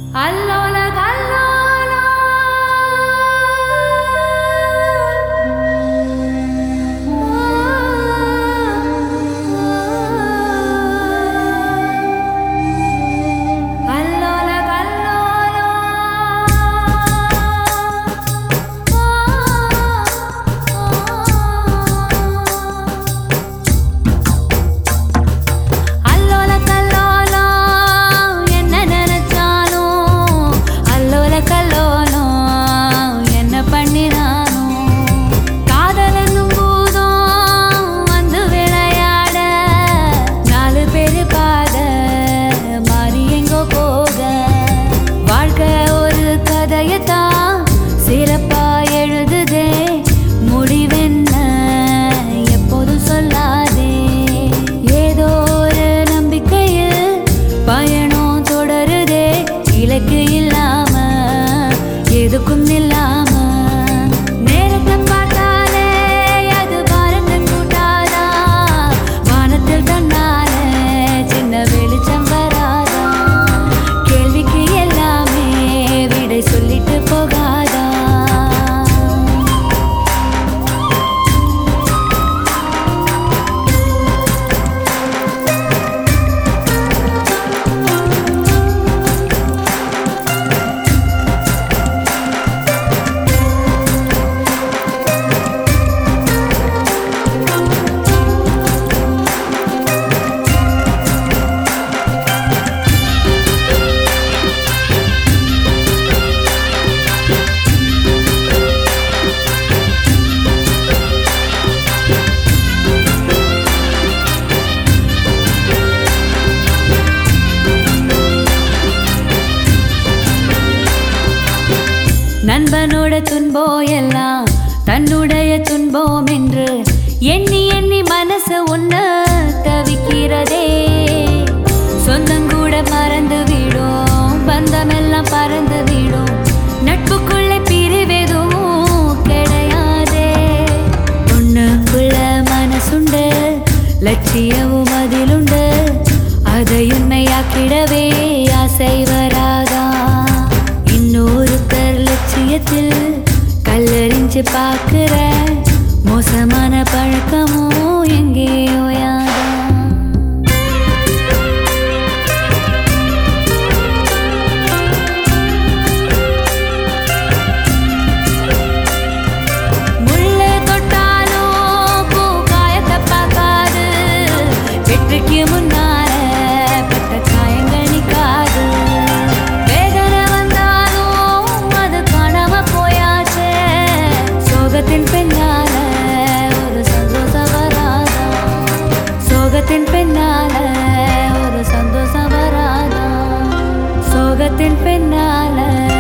அல்லோல கல்லோலா அல்லோல கல்லோலா அல்லோல கல்லோலா என்ன நினைச்சாலும் அல்லோல கல்லோலா என்ன பண்ணினாலும் காதலனும் பூதம் வந்து விளையாட நாலு பேரு பாத மாறி எங்கோ போக வாழ்க்கை ஒரு கதையத்தான் சிறப்பா எழுதுதே முடிவென்ன எப்போதும் சொல்லாதே ஏதோ ஒரு நம்பிக்கையில் பயணம் தொடருதே இலக்கு இல்லாம எதுக்கும் இல்லாம நேரத்தை பார்த்தாலே அது பாரத்தை கூட்டாதா வானத்தில் தன்னால சின்ன வெளிச்சம் வராதா கேள்விக்கு எல்லாமே விடை சொல்லிட்டு போகாதா நண்பனோட துன்பம் எல்லாம் தன்னுடைய துன்பம் என்று எண்ணி எண்ணி மனசு உன்ன தவிக்கிறதே சொந்தங்கூட மறந்து விடும் பந்தமெல்லாம் பறந்து விடும் நட்புக்குள்ளே பிரிவெதுவும் கிடையாதே உன்னுக்குள்ள மனசுண்டு லட்சியமும் அதிலுண்டு அதை உண்மையாக்கிடவே ஆசை வராதா இன்னொருத்தர் லட்சியத்தில் கல்லறிஞ்சு பார்க்கிற மோசமான பழக்கமும் எங்கேயோ யாதா முள்ளு தொட்டாலும் பூ காயத்தை பார்க்காது வெற்றிக்கு முன்னால பட்ட காயங்கள் நிற்காது வேதனை வந்தாலும் அது காணாம போயாச்சே சோகத்தின் பின்னால ஒரு சந்தோஷம் வராதா சோகத்தின் பின்னால ஒரு சந்தோஷம் வராதா சோகத்தின் பின்னால